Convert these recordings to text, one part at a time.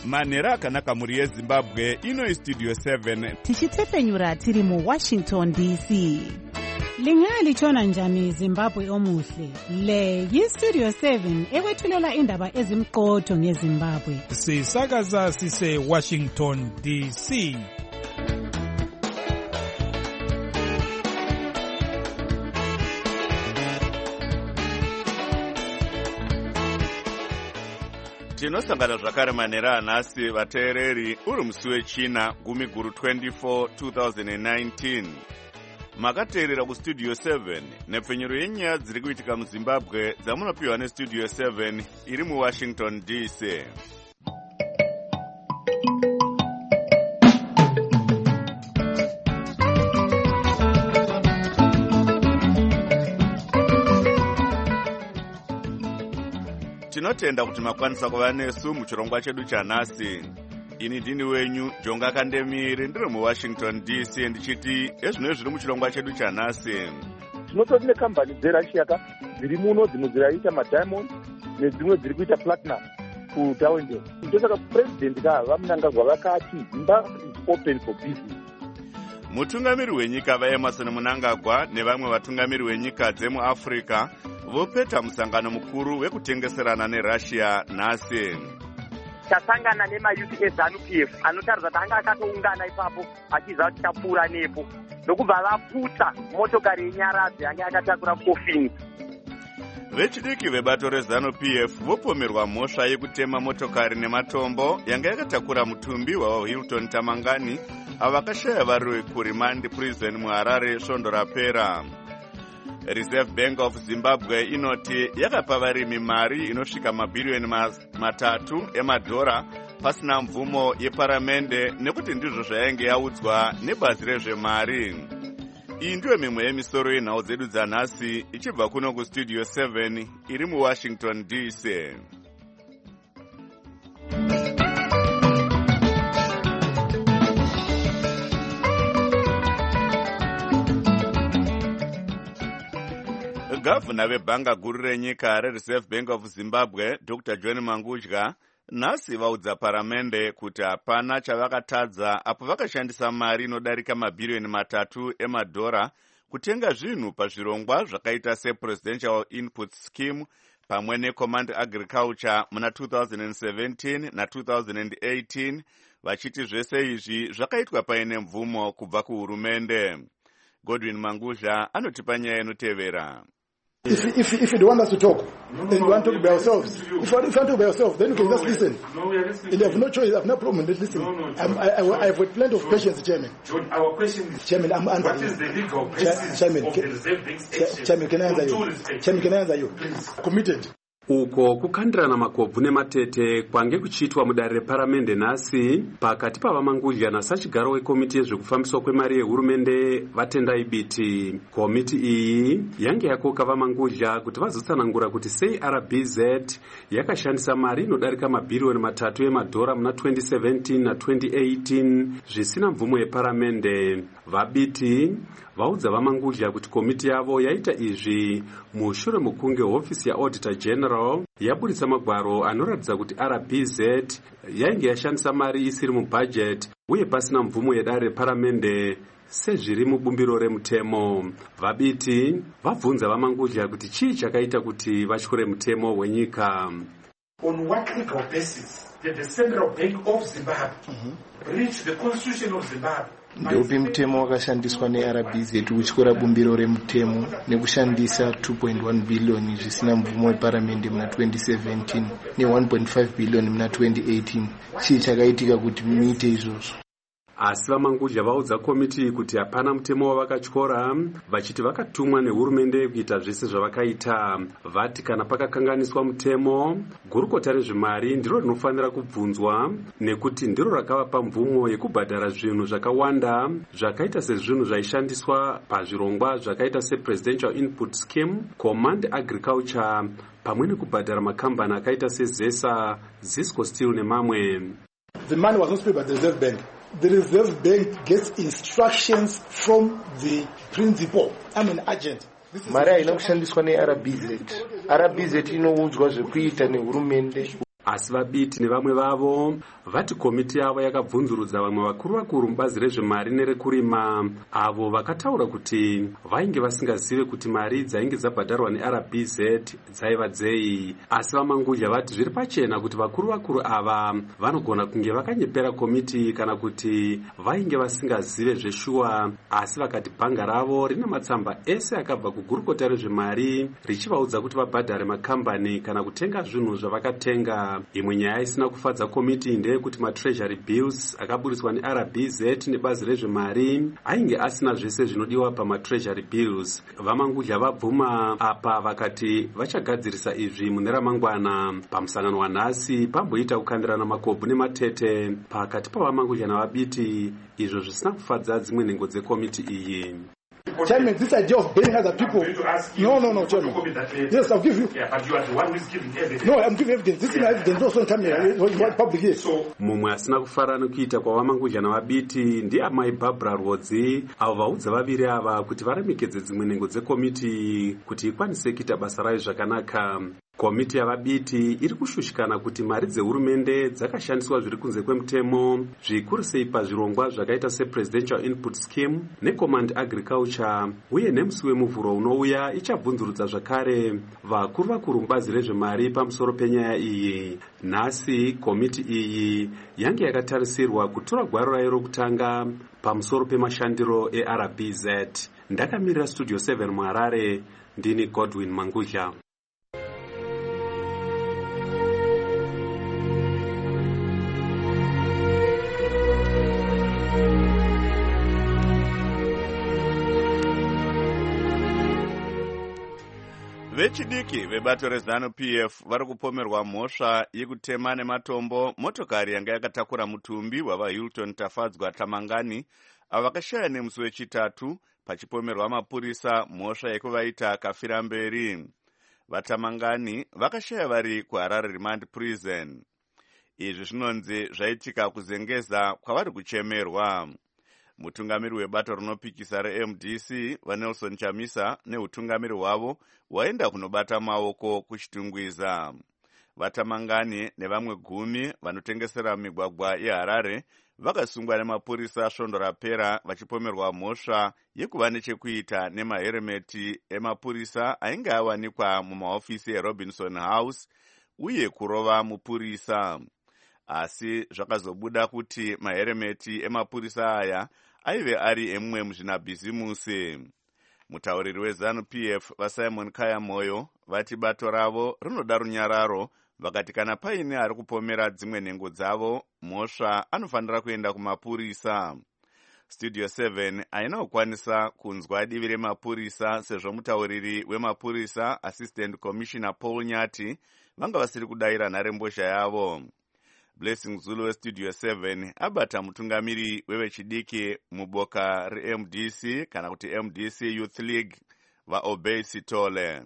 manhero akanaka mhuri yezimbabwe. Ino Studio 7 tichitepfenyura tiri muWashington DC. Lingalitshona njani Zimbabwe omuhle? Le yiStudio 7 ekwethulela indaba ezimqotho ngeZimbabwe. Sisakaza sise Washington DC. tinosangana zvakare manhero anhasi vateereri, uri musi wechina 10/24 2019. makateerera kustudio 7 nepfenyuro yenyaya dziri kuitika muzimbabwe dzamunopiwa nestudio 7 iri muWashington DC. tinotenda kuti makwanisa kuva nesu muchirongwa chedu chanhasi. Ini ndini wenyu Jonga Kandemiri, ndiri muWashington DC, ndichiti ezvino zviri muchirongwa chedu chanhasi. Tinotori nekambani dzeRussia dziri muno, dzimwe dziraita madiamond nedzimwe dziri kuita platinum kuDowndale. Ndosaka president vamunangagwa vakati Zimbabwe is open for business. Mutungamiri wenyika vaEmerson Mnangagwa nevamwe vatungamiri wenyika dzemuAfrica vopeta musangano mukuru wekutengeserana neRussia nhasi. Tasangana nemayuti eZANU-PF anotaridza kuti anga akatoungana ipapo achiziva kuti tapfuura nepo ndokubva vaputsa motokari yenyaradzi yange akatakura kofini. Vechidiki vebato reZANU-PF vopomerwa mhosva yekutema motokari nematombo yange yakatakura mutumbi waHilton Tamangani avo vakashaya vari kuRimandi prison muHarare svondo rapera. Reserve Bank of Zimbabwe inoti yakapa varimi mari inosvika mabhiriyoni 3 emadhora pasina mvumo yeparamende nekuti ndizvo zvayange yaudzwa nebazi rezvemari. Iyi ndiyo mimwe yemisoro yenhau dzedu dzanhasi ichibva kuno kustudio 7 iri muWashington DC. Gavana vebhanga guru renyika reReserve Bank of Zimbabwe Dr. John Mangudya nhasi vaudza paramende kuti hapana chavakatadza apo vakashandisa mari inodarika mabhiriyoni 3 emadhora kutenga zvinhu pazvirongwa zvakaita sePresidential Input Scheme pamwe neCommand Agriculture muna 2017 na2018, vachiti zvese izvi zvakaitwa paine mvumo kubva kuhurumende. Godwin Mangudya anotipa nyaya inotevera. If you want us to talk, then you want to talk by yourselves. If you want to talk by yourself, then you can just listen. No, we are listening. And you have no choice. I have no problem with listening. I have plenty of patience, Chairman. John, our question is, Chairman, I'm answering. What is the legal basis of the Reserve Bank's action? Chairman, can I answer you? Chairman, can I answer you? Please. Committed. Uko kukandirana makobvu nematete kwange kuchiitwa mudare reparamende nhasi pakati pavaMangudya nasachigaro wekomiti yezvekufambiswa kwemari yehurumende vatendai biti. Komiti iyi yange yakoka vaMangudya kuti vazotsanangura kuti sei RBZ yakashandisa mari inodarika mabhiriyoni 3 emadhora muna 2017 na2018 zvisina mvumo yeparamende. Vabiti vaudza vaMangudya kuti komiti yavo yaita izvi mushure mukunge hofisi yaAuditor General yaburitsa magwaro anoratidza kuti RBZ yainge yashandisa mari isiri mubhajeti uye pasina mvumo yedare reparamende sezviri mubumbiro remutemo. Vabiti vabvunza vaMangudya kuti chii chakaita kuti vatyore mutemo wenyika. On what legal basis did the Central Bank of Zimbabwe breach the Constitution of Zimbabwe? Ndeupi mutemo wakashandiswa neRBZ kutyora bumbiro remutemo nekushandisa 2.1 billion zvisina mvumo yeparamende muna 2017 ne1.5 billion muna 2018. Chii chakaitika kuti muite izvozvo? Asi vaMangudya vaudza komiti kuti hapana mutemo wavakatyora, vachiti vakatumwa nehurumende kuita zvese zvavakaita. Vati kana pakakanganiswa mutemo, gurukota rezvemari ndiro rinofanira kubvunzwa nekuti ndiro rakavapa mvumo yekubhadhara zvinhu zvakawanda zvakaita sezvinhu zvaishandiswa pazvirongwa zvakaita sePresidential Input Scheme, Command Agriculture pamwe nekubhadhara makambani akaita seZESA, Zisco Steel nemamwe. The money was not paid by the Reserve Bank. The Reserve Bank gets instructions from the principal. I'm an agent. Mari haina kushandiswa neRBZ. RBZ inoudzwa zvekuita nehurumende. asi vabiti nevamwe vavo vati komiti yavo yakabvunzurudza vamwe vakuru mubazi rezvemari nerekurima avo vakataura kuti vainge vasingazive kuti mari dzainge dzabhadharwa neRBZ dzaiva dzei. Asi vamangudya vati zviri pachena kuti vakuru ava vanogona kunge vakanyepera komiti kana kuti vainge vasingazive zveshuwa, asi vakati bhanga ravo rina matsamba ese akabva kugurukota rezvemari richivaudza kuti vabhadhare makambani kana kutenga zvinhu zvavakatenga. Imwe nyaya isina kufadza komiti ndeyekuti matreasury bills akaburiswa neRBZ nebazi rezvemari ainge asina zvese zvinodiwa pamatreasury bills. Vamangudya vabvuma apa vakati vachagadzirisa izvi mune ramangwana. Pamusangano wanhasi pamboita kukandirana makobvu nematete pakati pavamangudya navabiti, izvo zvisina kufadza dzimwe nhengo dzekomiti iyi. Chairman, this idea of bailing other people. No, Chairman. Yes, I'll give you. Yeah, but you are the one who is giving evidence. No, I'm giving evidence. This is my evidence. Also, what public is. Mumwe asina kufara nekuita kwavamangudya navabiti ndiamai Barbara Rhodzi, avo vaudza vaviri ava kuti varemekedze dzimwe nhengo dzekomiti kuti ikwanise kuita basa rayo zvakanaka. Komiti yavabiti iri kushushikana kuti mari dzehurumende dzakashandiswa zviri kunze kwemutemo, zvikuru sei pazvirongwa zvakaita sePresidential Input Scheme neCommand Agriculture, uye nemusi wemuvhuro unouya ichabvunzurudza zvakare vakuru mubazi rezvemari pamusoro penyaya iyi. Nhasi komiti iyi yange yakatarisirwa kutora gwaro rayo rokutanga pamusoro pemashandiro eRBZ. Ndakamirira Studio 7 muHarare, ndini Godwin Mangudya. Vechidiki vebato reZANU-PF vari kupomerwa mhosva yekutema nematombo motokari yanga yakatakura mutumbi wavaHilton Tafadzwa Tamangani avo vakashaya nemusi wechitatu pachipomerwa mapurisa mhosva yekuvaita kafira mberi. Vatamangani vakashaya vari kuHarare Remand Prison. Izvi zvinonzi zvaitika kuzengeza kwavari kuchemerwa. Mutungamiri webato rinopikisa reMDC vaNelson Chamisa neutungamiri hwavo waenda kunobata maoko kuchitungwiza. Vatamangani nevamwe 10 vanotengesera migwagwa yeHarare vakasungwa nemapurisa svondo rapera vachipomerwa mhosva yekuva nechekuita nemaheremeti emapurisa ainge awanikwa mumahofisi eRobinson House uye kurova mupurisa. Asi zvakazobuda kuti maheremeti emapurisa aya aive ari emumwe muzvinabhizimusi. Mutauriri weZANU-PF vaSimon Kayamoyo vati bato ravo rinoda runyararo, vakati kana paine ari kupomera dzimwe nhengo dzavo mhosva anofanira kuenda kumapurisa. Studio 7 haina kukwanisa kunzwa divi remapurisa sezvo mutauriri wemapurisa Assistant Commissioner Paul Nyati vanga vasiri kudayira nharembozha yavo. Blessing Zulu weStudio 7 abata mutungamiri wevechidiki muboka reMDC kana kuti MDC Youth League vaObey Sitole.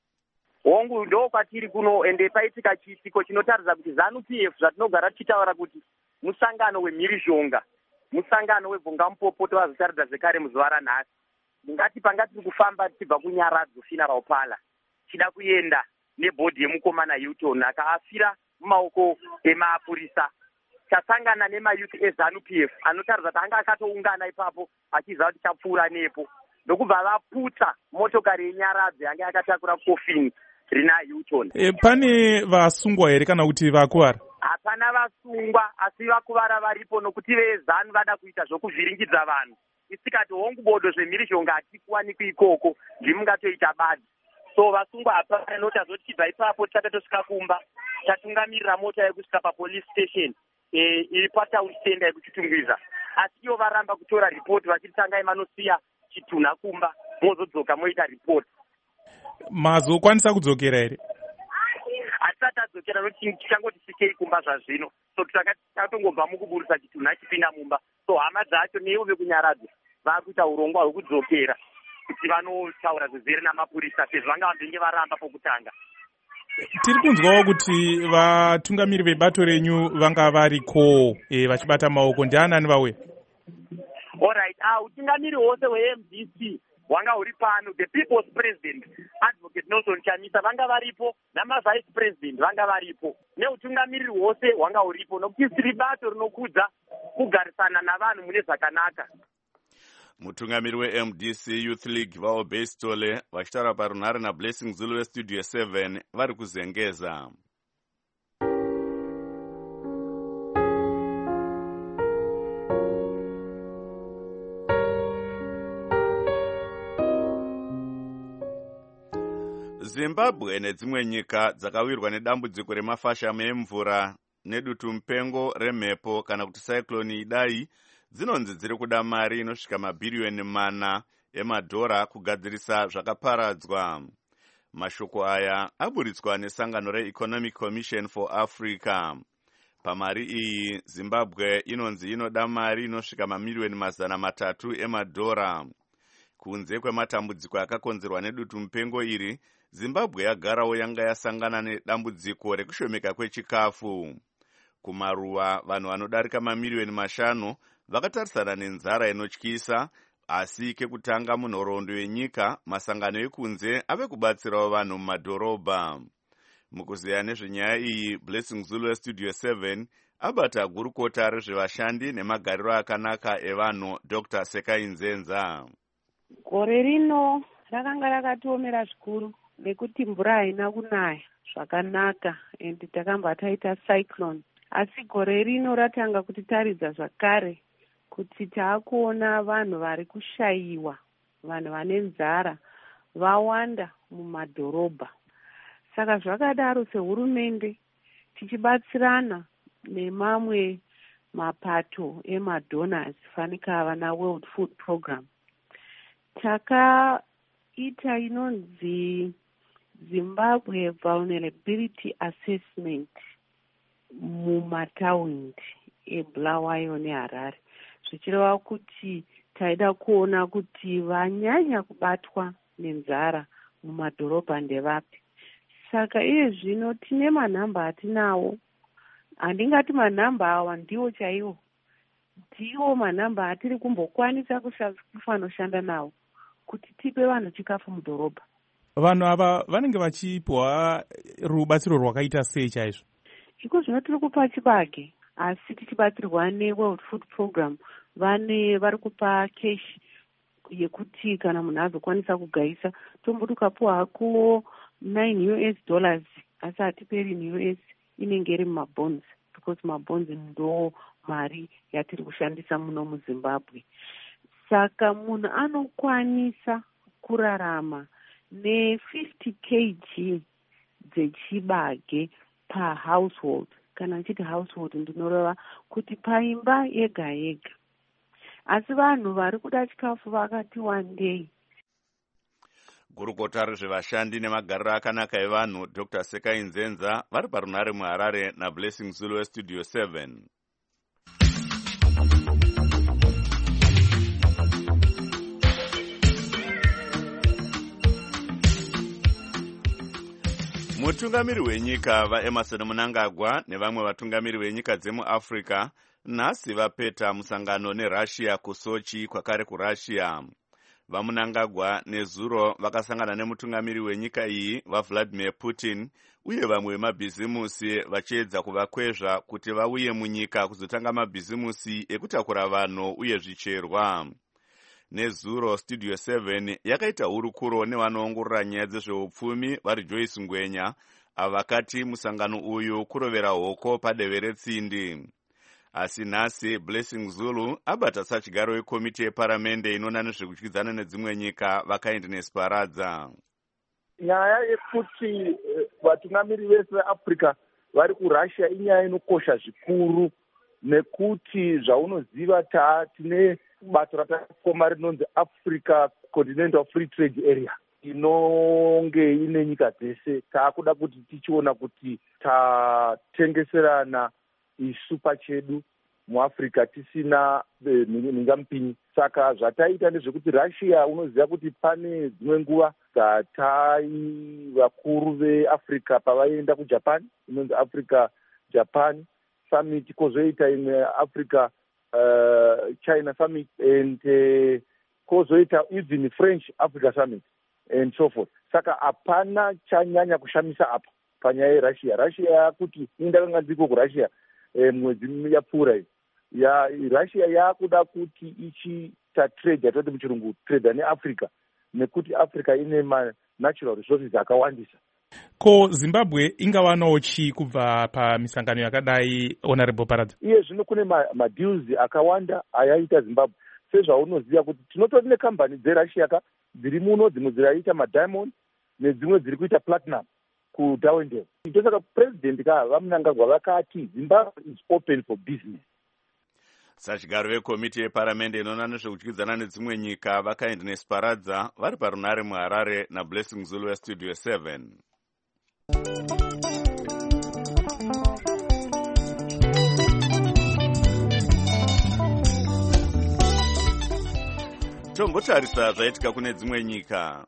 Hongu ndo kwatiri kuno ende paitika chiitiko chinotaridza kuti ZANU-PF zvatinogara tichitaura kuti musangano wemhirizhonga, musangano webvungamupopoto vazotaridza zvekare muzuva ranhasi. Ngati panga tiri kufamba tichibva kuNyaradzo Funeral Parlour chida kuenda nebhodhi yemukomana Hilton akaafira mumaoko emapurisa. Tasangana nemayuthi eZANU-PF anotaridza kuti anga akatoungana ipapo achiziva kuti chapfuura nepo ndokubva vaputa motokari yeNyaradzo yanga yakatakura kofini rina Hilton. Pane vasungwa here kana kuti vakuvara? Hapana vasungwa, asi vakuvara varipo nokuti veZANU vada kuita zvokuvhiringidza vanhu. Isikati hongu bodo zvemhirizhonga hatikuwanikwi ikoko, ndimungatoita badi. So vasungwa hapana, notazoti chibva ipapo takatosvika kumba tatungamirira mota yekusvika papolice station iri patown center yekuchitungwiza. Asi ivo varamba kutora report vachiti tangai manosiya chitunha kumba mozodzoka moita report. Mazokwanisa kudzokera here? Hatisati tadzokera nokuti tichangoti sikei kumba zvazvino. So takatongobva mukuburisa chitunha chipinda mumba. So hama dzacho neivo vekuNyaradzo vakuita urongwa hwekudzokera kuti vanotaura zvizere namapurisa sezvo vanga vambenge varamba pokutanga. Tiri kunzwawo kuti vatungamiri vebato renyu vanga variko vachibata maoko. Ndianani vauya? Alright, utungamiri hwose hweMDC hwanga huri pano. The people's president Advocate Nelson Chamisa vanga varipo, namavice president vanga varipo, neutungamiriri hwose hwanga huripo, nokuti tiri bato rinokudza kugarisana navanhu mune zvakanaka. Mutungamiri weMDC Youth League vaObey Stole vachitaura parunhare naBlessing Zulu weStudio 7 vari kuzengeza. Zimbabwe nedzimwe nyika dzakawirwa nedambudziko remafashamu emvura nedutu mupengo remhepo kana kuti cyclone Idai dzinonzi dziri kuda mari inosvika mabhiriyoni 4 emadhora kugadzirisa zvakaparadzwa. Mashoko aya aburitswa nesangano reEconomic Commission for Africa. Pamari iyi Zimbabwe inonzi inoda mari inosvika mamiliyoni 300 emadhora. Kunze kwematambudziko akakonzerwa nedutu mupengo iri, Zimbabwe yagarawo yanga yasangana nedambudziko rekushomeka kwechikafu. Kumaruwa vanhu vanodarika mamiliyoni 5 vakatarisana nenzara inotyisa, asi kekutanga munhoroondo yenyika masangano ekunze ave kubatsirawo vanhu mumadhorobha. Mukuzeya nezvenyaya iyi, Blessing Zulu weStudio 7 abata gurukota rezvevashandi nemagariro akanaka evanhu Dr. Sekai Nzenza. Gore rino rakanga rakatiomera zvikuru nekuti mvura haina kunaya zvakanaka ende takamba taita cyclone. Asi gore rino ratanga kuti taridza zvakare kuti taakuona vanhu vari kushayiwa, vanhu vane nzara vawanda mumadhorobha. Saka zvakadaro sehurumende tichibatsirana nemamwe mapato emadonors fanikava naWorld Food Program, takaita inonzi Zimbabwe Vulnerability Assessment mumataundi eBulawayo neHarare, zvichireva kuti taida kuona kuti vanyanya kubatwa nenzara mumadhorobha ndevapi. Saka iye zvino tine manhamba atinawo, handingati manhamba awa ndiwo chaiwo, ndiwo manhamba atiri kumbokwanisa kufanoshanda nawo kuti tipe vanhu chikafu mudhorobha. Vanhu ava vanenge vachipiwa rubatsiro rwakaita sei chaizvo? Iko zvino tiri kupa chibage, asi tichibatsirwa neWorld Food Program vari kupa cash yekuti kana munhu azokwanisa kugaisa tomboti ukapuwa hako $9, asi hatiperi in US, inenge iri mumabonds, because mabonds ndo mari yatiri kushandisa muno muZimbabwe. Saka munhu anokwanisa kurarama ne50 kg dzechibage per household. Kana nchiti household ndinoreva kuti paimba yega yega. Asi vanhu vari kuda chikafu vakati wandei. Gurukota rezvevashandi nemagariro akanaka evanhu Dr. Sekai Nzenza vari parunhare muHarare naBlessing Zulu weStudio 7. Mutungamiri wenyika vaEmerson Mnangagwa nevamwe vatungamiri venyika dzemuAfrica nhasi vapeta musangano neRussia kuSochi kwakare kuRussia. VaMnangagwa nezuro vakasangana nemutungamiri wenyika iyi vaVladimir Putin uye vamwe vemabhizimusi vachiedza kuvakwezva kuti vauye munyika kuzotanga mabhizimusi ekutakura vanhu uye zvicherwa. Nezuro Studio 7 yakaita hurukuro nevanoongorora nyaya dzezveupfumi vari Joyce Ngwenya avakati musangano uyu kurovera hoko padeve retsindi. Asi nhasi Blessing Zulu abata sachigaro wekomiti yeparamende inoona nezvekudyidzana nedzimwe nyika vakaindinesi paradza. Nyaya yekuti vatungamiri vese veAfrica vari kuRussia inyaya inokosha zvikuru, nekuti zvaunoziva tine bato ratakoma rinonzi Africa Continental Free Trade Area inonge ine nyika dzese. Taakuda kuti tichiona kuti tatengeserana isu pachedu muAfrica tisina ningamupinyi. Saka zvataita ndezvekuti Russia, unoziva kuti pane dzimwe nguva vakuru veAfrica pavaenda kuJapan, inonzi Africa Japan Summit, kozoita imwe Africa China Summit, and kozoita even French Africa Summit and so forth. Saka hapana chanyanya kushamisa apa panyaya yeRussia. Russia yakuti indakanga dziko kuRussia mwedzi yapfuura ya Russia yakuda kuti ichita trade yatoti muchirungu trade neAfrica nekuti Africa ine natural resources akawandisa. Ko Zimbabwe ingawanawo chi kubva pamisangano yakadai, Honorable Paradza? Iye zvino kune madeals akawanda ayaita Zimbabwe. Sezvaunoziva kuti tinotori nekambani dzeRussia dziri muno, dzimwe dziraita madiamond nedzimwe dziri kuita platinum kuDarwendale. Ndosaka president vamunangagwa vakati Zimbabwe is open for business. Sachigaro vekomiti yeparamende inoona nezvekudyidzana nedzimwe nyika vakaenda neSparadza vari parunare muHarare naBlessing Zulu weStudio 7. Tombotarisa zvaitika kune dzimwe nyika.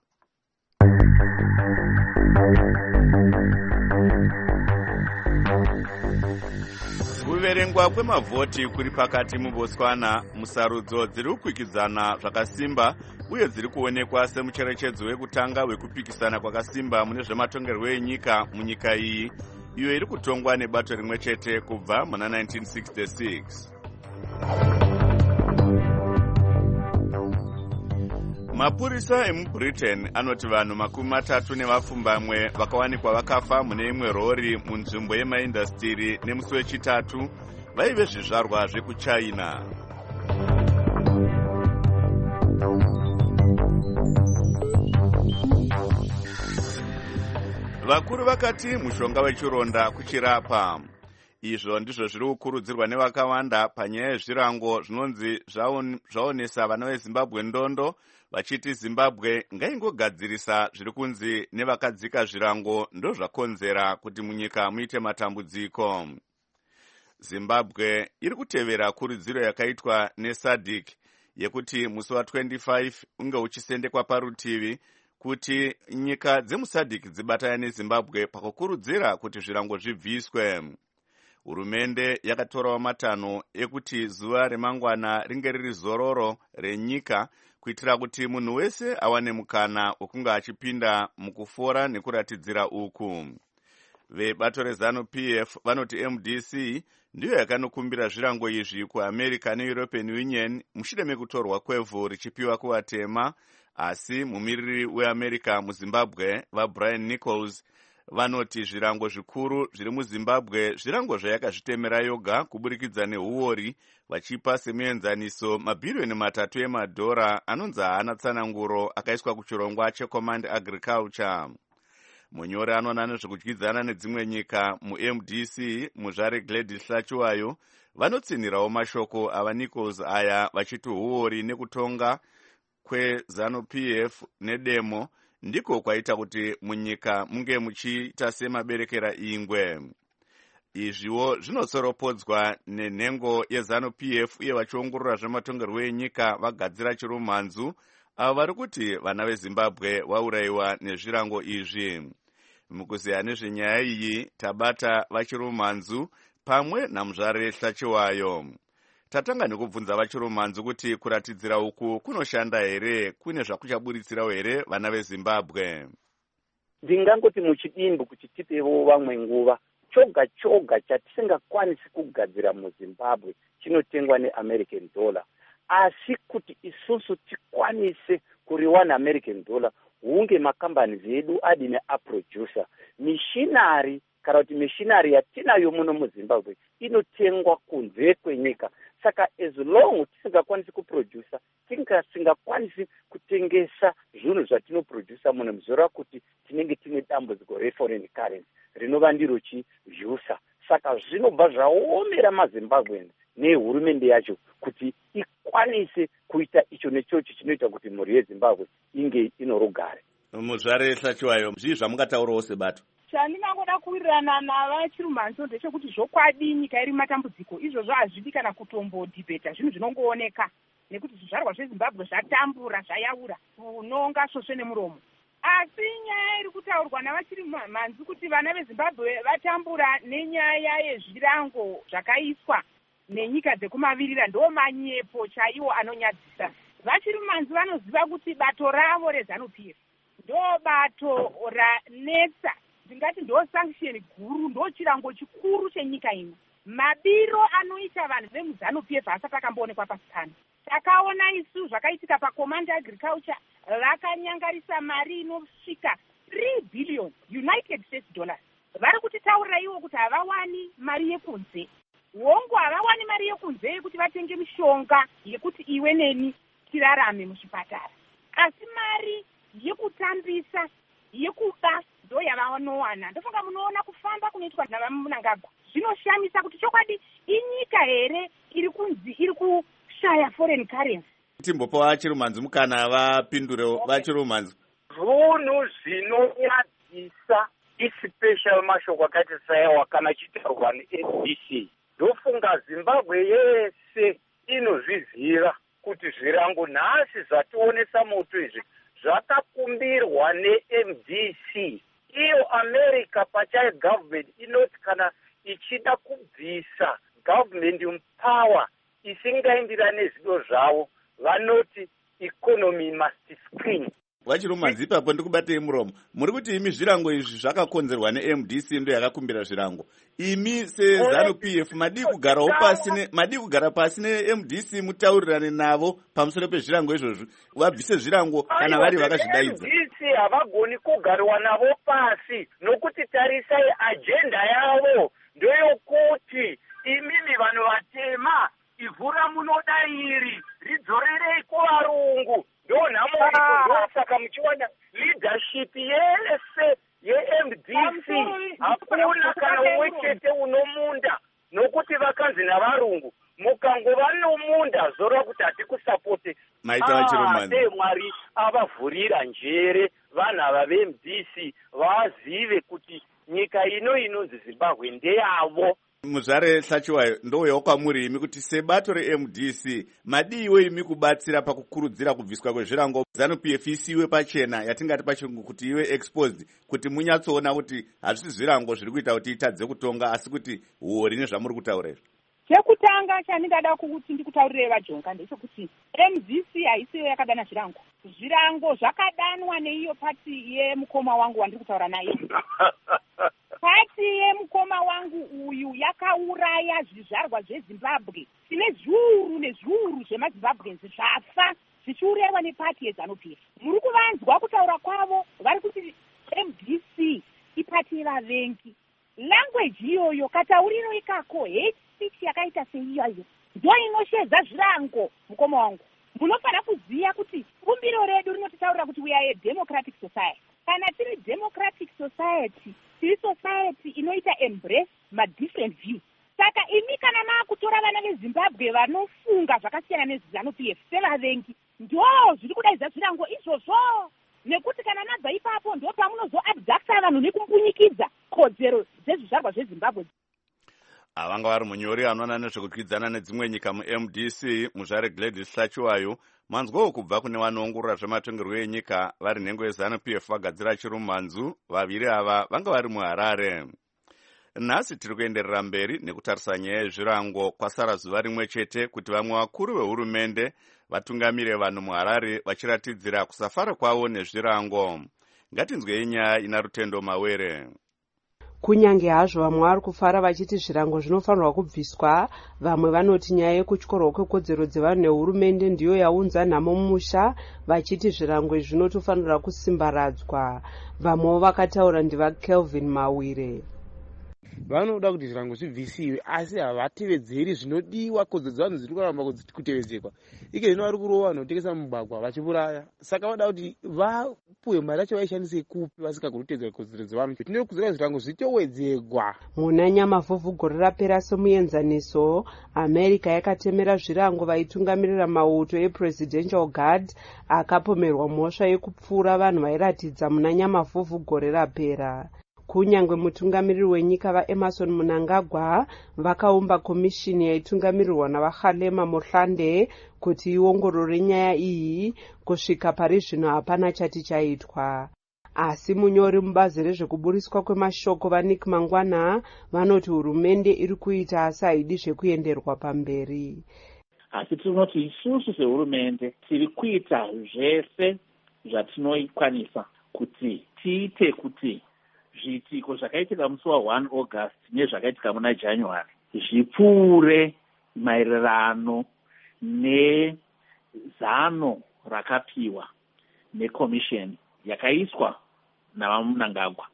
Kuverengwa kwemavhoti kuri pakati muBotswana, musarudzo dziri kukwikidzana zvakasimba uye dziri kuonekwa semucherechedzo wekutanga wekupikisana kwakasimba mune zvematongerwo enyika munyika iyi, iyo iri kutongwa nebato rimwe chete kubva muna 1966. Mapurisa emuBritain anoti vanhu 30 vakawanikwa vakafa mune imwe rori munzvimbo yemaindastiri nemusi wechitatu vaive zvizvarwa zvekuChina. Vakuru vakati mushonga wechironda kuchirapa. Izvo ndizvo zviri kukurudzirwa nevakawanda panyaya yezvirango zvinonzi zvaonesa vana veZimbabwe ndondo, vachiti Zimbabwe ngaingogadzirisa zviri kunzi nevakadzika zvirango ndozvakonzera kuti munyika muite matambudziko. Zimbabwe iri kutevera kurudziro yakaitwa neSADC yekuti musi wa25 unge uchisendekwa parutivi kuti nyika dzemuSADC dzibatane neZimbabwe pakukurudzira kuti zvirango zvibviswe. Hurumende yakatorawo matanho ekuti zuva remangwana ringe riri zororo renyika kuitira kuti munhu wese awane mukana wekunge achipinda mukufora nekuratidzira uku. Vebato reZANU-PF vanoti MDC ndiyo yakanokumbira zvirango izvi kuAmerica neEuropean Union mushure mekutorwa kwevhu richipiwa kuvatema, asi mumiriri weAmerica muZimbabwe vaBrian Nichols vanoti zvirango zvikuru zviri muZimbabwe zvirango zvayakazvitemera yoga kuburikidza neuori, vachipa semuenzaniso mabhirioni 3 emadhora anonzi haana tsananguro akaiswa kuchirongwa cheCommand Agriculture. Munyori anoona nezvekudyidzana nedzimwe nyika muMDC muzvare Gladys Hlachiwayo vanotsinhirawo mashoko avaNichols aya vachiti uori nekutonga kweZANU-PF nedemo ndiko kwaita kuti munyika munge muchiita semaberekera ingwe. Izviwo zvinosoropodzwa nenhengo yeZANU-PF uye vachiongorora zvematongerwo enyika vagadzira chirumhanzu avo vari kuti vana veZimbabwe vaurayiwa nezvirango izvi. Mukuziya nezvenyaya iyi tabata vachirumhanzu pamwe namuzvare Hlachiwayo. Tatanga nekubvunza vachirumhanzu kuti kuratidzira uku kunoshanda here, kune zvakuchaburitsirawo here vana veZimbabwe. Ndingangoti muchidimbu kuti tipewo vamwe nguva. Choga choga chatisingakwanisi kugadzira muZimbabwe chinotengwa neAmerican dollar. Asi kuti isusu tikwanise kuriwa neAmerican dollar hunge makambani edu adi neaproducer. Mishinari kana kuti mishinari yatinayo muno muZimbabwe inotengwa kunze kwenyika. Saka as long tisingakwanisi kuproducer, tisingakwanisi kutengesa zvinhu zvatinoproducer muno, muzora kuti tinenge tine dambudziko reforeign currency rinova ndiro chizhusa. Saka zvinobva zvaomera maZimbabweans nehurumende yacho kuti ikwanise kuita icho nechocho chinoita kuti mhuri yeZimbabwe inge inorugare. Muzvare Hlachiwayo, zvii zvamungataurawo sebato? Chandingangoda kuwirirana navachirumhanzu ndechekuti zvokwadi nyika iri matambudziko izvozvo hazvidi kana kutombodhibheta zvinhu zvinongooneka, nekuti zvizvarwa zveZimbabwe zvatambura zvayaura unonga svosve nemuromo. Asi nyaya iri kutaurwa navachirumhanzu kuti vana veZimbabwe vatambura nenyaya yezvirango zvakaiswa nenyika dzekumavirira ndo manyepo chaiwo anonyadzisa. vachirumanzi vanoziva kuti bato ravo reZANU-PF ndo bato ranetsa, ndingati ndo sanction guru, ndo chirango chikuru chenyika ino. Mabiro anoita vanhu vemuZANU-PF asati akamboonekwa pasi pano. Takaona isu zvakaitika paCommand Agriculture, vakanyangarisa mari inosvika 3 billion United States dollars. Vari kutitaurira ivo kuti havawani mari yekunze. Wongo havawani mari yekunze yekuti vatenge mishonga yekuti iwe neni tirarame muchipatara. Asi mari yekutambisa, yekuba ndo yavanowana. Ndofunga munoona kufamba kunoitwa navaMnangagwa zvinoshamisa kuti chokwadi inyika here iri kunzi iri kushaya foreign currency. Timbopa vachirumanzi mukana vapindure vachirumanzi. Zvinhu zvinonyadzisa ispecial mashoko akati sayawa kana chitaurwa neSBC. Ndofunga Zimbabwe yese inozviziva kuti zvirango nhasi zvationesa moto izvi zvakakumbirwa neMDC. Iyo America pachayo government inoti kana ichida kubvisa government power isingaenderani nezido zvavo, vanoti economy must screen. Vachirumanzi ipapo ndikubatei muromo. Muri kuti imi zvirango izvi zvakakonzerwa neMDC ndo yakakumbira zvirango. Imi seZANU-PF madi kugara pasi neMDC mutaurirane navo pamusoro pezvirango izvozvo, vabvise zvirango kana vari vakazvidaidza. MDC havagoni kugariwa navo pasi, nokuti tarisai agenda yavo ndoyokuti imimi vanhu vatema ivhu ramunoda iri ridzorerei kuvarungu. Ndo nhamo iko, saka muchiwana leadership yese yeMDC hakuna kana umwe chete unomunda, nokuti vakanzi navarungu mukangova nomunda zorwa kuti hatikusapote. Mwari avavhurira njere vanhu ava veMDC vazive kuti nyika ino inonzi Zimbabwe ndeyavo. Muzvare Hlachiwayo, ndouyawo kwamuri imi kuti sebato reMDC madiiwo imi kubatsira pakukurudzira kubviswa kwezvirango ZANU-PF isiwe pachena, yatingati pachirungu kuti iwe exposed, kuti munyatsoona kuti hazvisi zvirango zviri kuita kuti itadze kutonga, asi kuti huori nezvamuri kutaura izvo. Chekutanga chandingada kuti ndikutaurire vaJonga ndechekuti MDC haisiyo yakadana zvirango. Zvirango zvakadanwa neiyo pati yemukoma wangu wandiri kutaura naye. Pati yemukoma wangu uyu yakauraya zvizvarwa zveZimbabwe. Tine zviuru nezviuru zvemaZimbabweans zvafa zvichiuraiwa nepati yeZANU-PF. Muri kuvanzwa kutaura kwavo, vari kuti MDC ipati yevavengi. Language iyoyo katauriro ikako, hate speech yakaita seiyoyo ndo inoshedza zvirango. Mukoma wangu, munofanira kuziva kuti bumbiro redu rinotitaurira kuti we are a democratic society. Kana tiri democratic society, tiri society inoita embrace ma different views. Saka imi kana maakutora vana veZimbabwe vanofunga zvakasiyana neZANU-PF sevavengi, ndo zviri kudaidza zvirango izvozvo. Nekuti kana nabva ipapo ndo pamunozoabducta vanhu nekumbunyikidza kodzero dzezvizvarwa zveZimbabwe. Avanga vari munyori anoona nezvekutwidzana nedzimwe nyika muMDC. Muzvare Gladys Hlachiwayo, manzwawo kubva kune vanoongorora zvematongerwo enyika vari nhengo yeZANU-PF vagadzira chirumanzu. Vaviri ava vanga vari muHarare. Nhasi tiri kuenderera mberi nekutarisa nyaya yezvirango. Kwasara zuva rimwe chete kuti vamwe vakuru vehurumende vatungamire vanhu muHarare vachiratidzira kusafara kwavo nezvirango. Ngatinzwei nyaya ina Rutendo Mawere. Kunyange hazvo vamwe vari kufara vachiti zvirango zvinofanirwa kubviswa, vamwe vanoti nyaya yekutyorwa kwekodzero dzevanhu nehurumende ndiyo yaunza nhamo mumusha, vachiti zvirango izvi zvinotofanirwa kusimbaradzwa. Vamwewo vakataura ndivaKelvin Mawire. Vanoda kuti zvirango zvibvisiwe, asi havatevedzeri zvinodiwa, kodzero dzevanhu dziri kuramba kutevedzekwa. Ike zvino vari kurova vanhu kutengesa mugwagwa vachiuraya. Saka vada kuti vapuwe mari yacho vaishandise kupi vasingagoni kutevedzera kodzero dzevanhu. Tinoda kuziva kuti zvirango zvitowedzegwa. Muna Nyamavhuvhu gore rapera somuenzaniso, America yakatemera zvirango vaitungamirira mauto ePresidential Guard akapomerwa mhosva yekupfura vanhu vairatidza muna Nyamavhuvhu gore rapera. Kunyange mutungamiriri wenyika vaEmerson Mnangagwa vakaumba komishini yaitungamirirwa navaKgalema Mohlande kuti iongorore nyaya iyi, kusvika pari zvino hapana chati chaitwa. Asi munyori mubazi rezvekuburiswa kwemashoko vaNick Mangwana vanoti hurumende iri kuita asi haidi zvekuenderwa pamberi. asi tinoti isusu sehurumende tiri kuita zvese zvatinokwanisa kuti tiite kuti zviitiko zvakaitika musi wa1 August nezvakaitika muna January zvipfuure maererano nezano rakapiwa nekomisheni yakaiswa navamunangagwa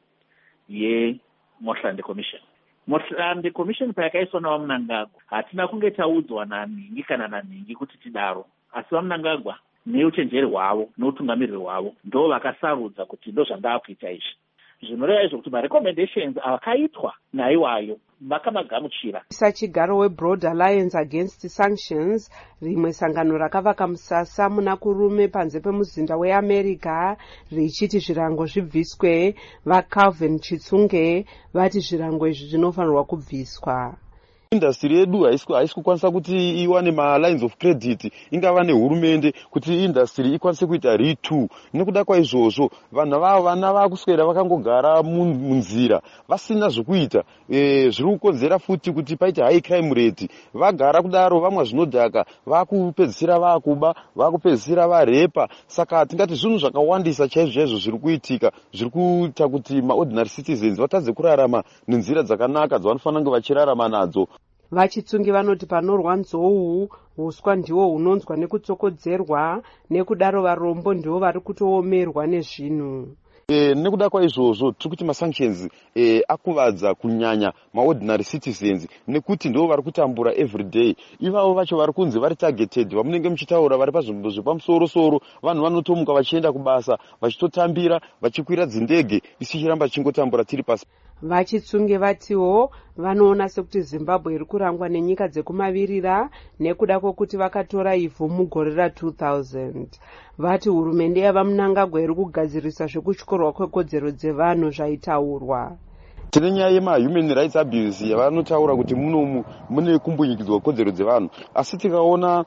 yeMotlande Commission. Motlande Commission payakaiswa navamunangagwa hatina kunge taudzwa naningi kana naningi kuti tidaro, asi vamunangagwa neuchenjeri hwavo neutungamiriri hwavo ndo vakasarudza kuti ndo zvandava kuita izvi. Zvinoreva izvo kuti marecommendations avakaitwa naiwayo vakamagamuchira. Sachigaro weBroad Alliance Against Sanctions, rimwe sangano rakavaka musasa muna kurume panze pemuzinda weAmerica richiti zvirango zvibviswe, vaCalvin Chitsunge vati zvirango izvi zvinofanirwa kubviswa. Industry yedu haisi kukwanisa kuti iwane ma-lines of credit ingava nehurumende kuti industry ikwanise kuita reto. Nekuda kwaizvozvo vanhu vavo vana vakuswera vakangogara munzira vasina zvokuita, zviri kukonzera futi kuti paite high crime rate. Vagara kudaro vamwe zvinodhaka vakupedzisira vakuba, vakupedzisira varepa. Saka tingati zvinhu zvakawandisa chaizvo zviri kuitika, zviri kuita kuti ma-ordinary citizens vatadze kurarama nenzira dzakanaka dzavanofanira kunge vachirarama nadzo. Vachitsungi vanoti panorwa nzou, huswa ndiwo hunonzwa nekutsokodzerwa, nekudaro varombo ndiwo vari kutoomerwa nezvinhu. Nekuda kwaizvozvo tiri kuti masanctions akuvadza kunyanya maordinary citizens nekuti ndivo vari kutambura everyday. Ivavo vacho vari kunzi vari targeted, vamunenge muchitaura vari pazvimbo zvepamusoro-soro, vanhu vanotomuka vachienda kubasa vachitotambira vachikwira dzindege isichiramba chingotambura tiri pasi. Vachitsunge vatiwo vanoona sekuti Zimbabwe iri kurangwa nenyika dzekumavirira nekuda kwokuti vakatora ivhu mugore ra2000. Vati hurumende yavamunangagwa iri kugadzirisa zvekutyorwa kwekodzero dzevanhu zvaitaurwa. Tine nyaya yema-human rights abuse yavanotaura kuti mune kumbunyikidzwa kodzero dzevanhu, asi tikaona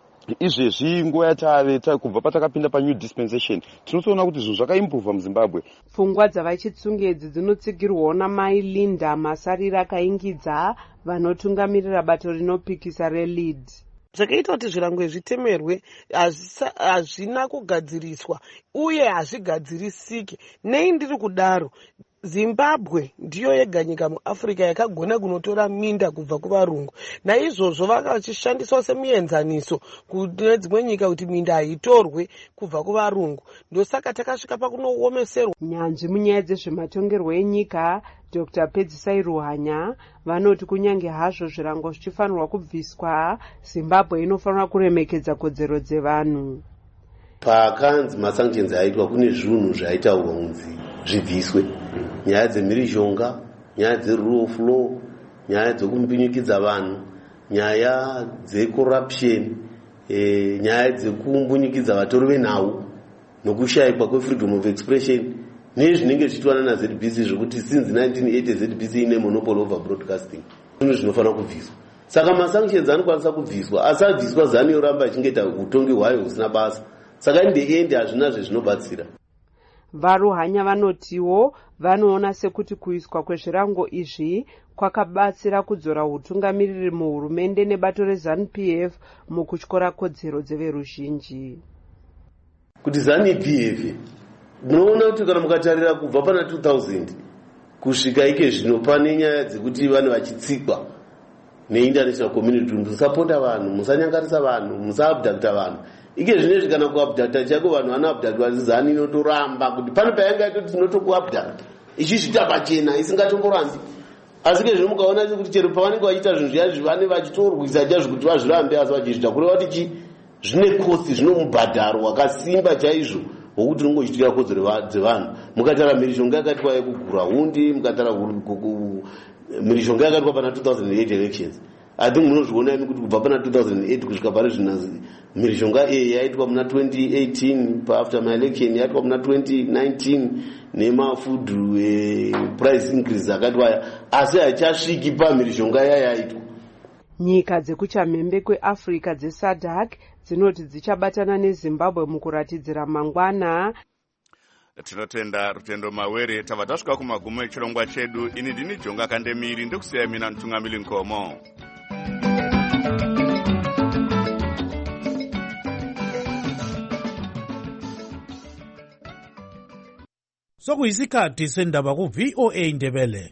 izvezvi nguva yatave kubva patakapinda panew dispensation tinotoona kuti zvinhu zvakaimbuvha muZimbabwe. Pfungwa dzavachitsunge idzi dzinotsigirwawo namai Linda Masarira akaingidza vanotungamirira bato rinopikisa reLead. Zvakaita kuti zvirango zvitemerwe hazvina kugadziriswa uye hazvigadzirisiki. Nei ndiri kudaro, Zimbabwe ndiyo yega nyika muAfrica yakagona kunotora minda kubva kuvarungu. Naizvozvo vakachishandiswa semuenzaniso kune dzimwe nyika kuti minda haitorwe kubva kuvarungu. Ndosaka takasvika pakunoomeserwa. Nyanzvi munyaya dzezvematongerwo enyika Dr. Pedzisai Ruhanya vanoti kunyange hazvo zvirango zvichifanirwa kubviswa, Zimbabwe inofanira kuremekedza kodzero dzevanhu. Pakanzi masanctions aitwa kune zvinhu zvaitaurwa kunzi zvibviswe. Nyaya dzemhirizhonga, nyaya dzerule of law, nyaya dzekumbinyikidza vanhu, nyaya dzecorruption, nyaya dzekumbunyikidzwa vatori venhau nokushayikwa kwefreedom of expression nezvinenge zvichitwana naZBC zvokuti since 1980 ZBC ine monopoly over broadcasting. Zvinhu zvinofanira kubviswa. Saka masanctions anokwanisa kubviswa, asi abviswa zani yoramba ichingoita utongi hwayo husina basa. Saka in the end hazvina zvezvinobatsira. Varuhanya vanotiwo vanoona sekuti kuiswa kwezvirango izvi kwakabatsira kudzora utungamiriri muhurumende nebato reZANU-PF mukutyora kodzero dzeveruzhinji. Kuti ZANU-PF munoona kuti kana mukatarira kubva pana 2000 kusvika ike zvino pane nyaya dzekuti vanhu vachitsikwa neinternational community, musaponda vanhu, musanyangarisa vanhu, musaabducta vanhu. Ike zvinezvi kana kuabducta chako vanhu vanoabductwa ZANU inotoramba kuti pane payanga yaitoti tinotokuabducta ichizvita pachena isingatomborambi. Asi ke zvino mukaona kuti chero pavanenge vachiita zvinhu zviya zvivane vachitorwisa chazvo kuti vazvirambe, asi vachizvita kureva kuti zvine kosti, zvino mubhadharo wakasimba chaizvo wokuti unongochitika kodzero dzevanhu. Mukatara mhirizhonga yakatwa yekugura hundi, mukatara mhirizhonga yakatwa pana 2008 elections. I think munozviona imi kuti kubva pana 2008 kusvika pari zvino mhirizhonga yaitwa muna 2018 paafter my election, yaitwa muna 2019 nemafood price increase akatwaya, asi haichasviki pamhirizhonga yayaitwa. Nyika dzekuchamhembe kweAfrica dzeSADC dzinoti dzichabatana neZimbabwe mukuratidzira mangwana. Tinotenda Rutendo Mawere. Tava tasvika kumagumo echirongwa chedu. Ini ndini Jonga Kandemiri, ndokusiyai mina Mutungamiri Nkomo. sokuyisikhathi sendaba ku-VOA Ndebele.